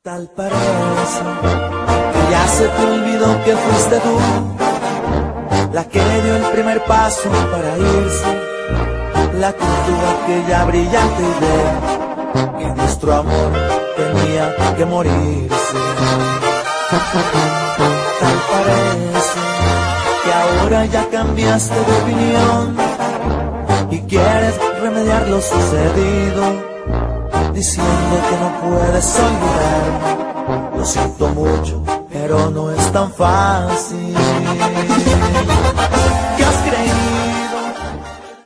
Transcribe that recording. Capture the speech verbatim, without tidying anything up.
Tal parece que ya se te olvidó que fuiste tú la que dio el primer paso para irse, la que tuvo aquella brillante idea que nuestro amor tenía que morirse. Tal parece que ahora ya cambiaste de opinión y quieres remediar lo sucedido, diciendo que no puedes olvidarme. Lo siento mucho, pero no es tan fácil. ¿Qué has creído?